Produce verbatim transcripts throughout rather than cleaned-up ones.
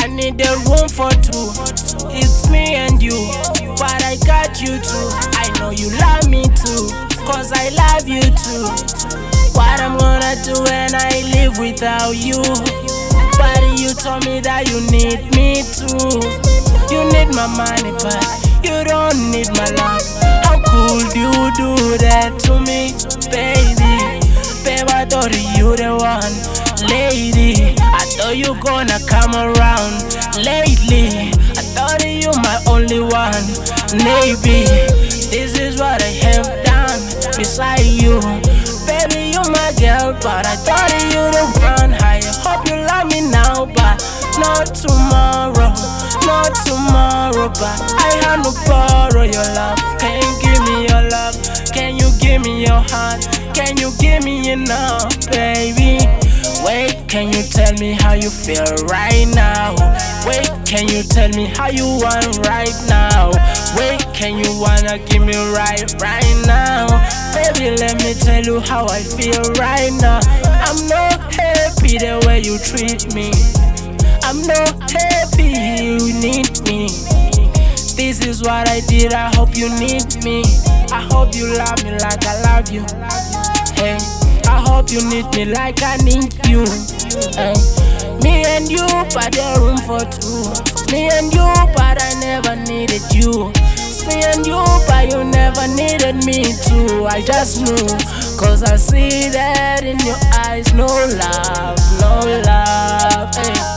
I need a room for two. It's me and you, but I got you too. I know you love me too, cause I love you too. What I'm gonna do when I live without you? But you told me that you need me too. You need my money, but you don't need my love. How could you do that to me, baby? Babe, I thought you the one, lady. I thought you gonna come around lately. I thought you my only one, maybe. This is what I have done beside you. Baby, you my girl, but I thought you the one. I hope you love me now, but not tomorrow, not tomorrow. But I have to borrow your love. Can you give me your love? Can you give me your heart? Can you give me enough, baby? Wait, can you tell me how you feel right now? Wait, can you tell me how you want right now? Wait, can you wanna give me right right now? Baby, let me tell you how I feel right now. I'm not happy the way you treat me. I'm not happy you need me. This is what I did, I hope you need me. I hope you love me like I love you. Hey, I hope you need me like I need you. Hey, me and you, but there room for two. Me and you, but I never needed you. It's me and you, but you never needed me too. I just knew, cause I see that in your eyes. No love, no love. Hey.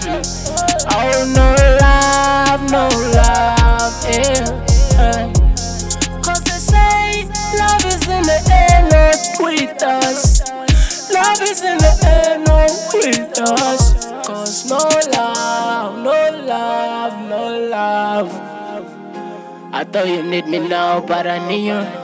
Oh, no love, no love. Hey. Hey. Cause they say love is in the air, not with us. Love is in the air, not with us. Cause no love, no love, no love. I thought you need me now, but I need you.